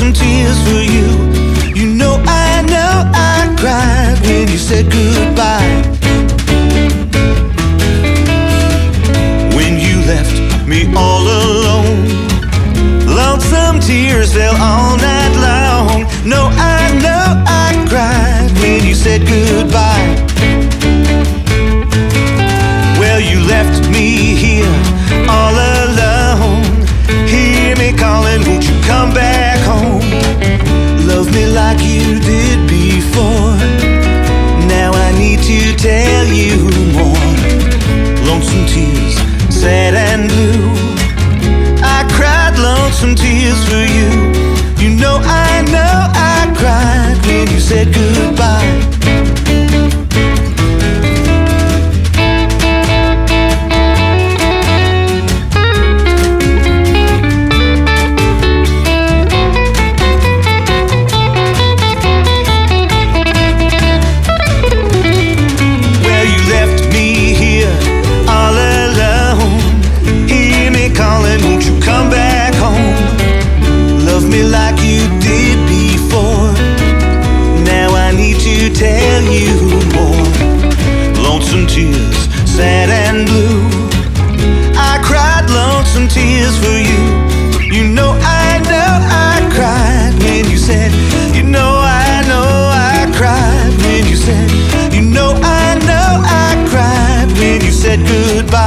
lonesome tears for you. You know I cried when you said goodbye. When you left me all alone, lonesome tears fell all night long. No, I know I cried when you said goodbye. Well, you left me here all alone. Hear me calling, won't you come back home? Love me like you did before. Now I need to tell you more. Lonesome tears, sad and blue. I cried lonesome tears for you. You know I cried when you said goodbye. Like you did before. Now I need to tell you more. Lonesome tears, sad and blue. I cried lonesome tears for you. You know I cried when you said, you know I cried when you said, you know I cried when you said goodbye.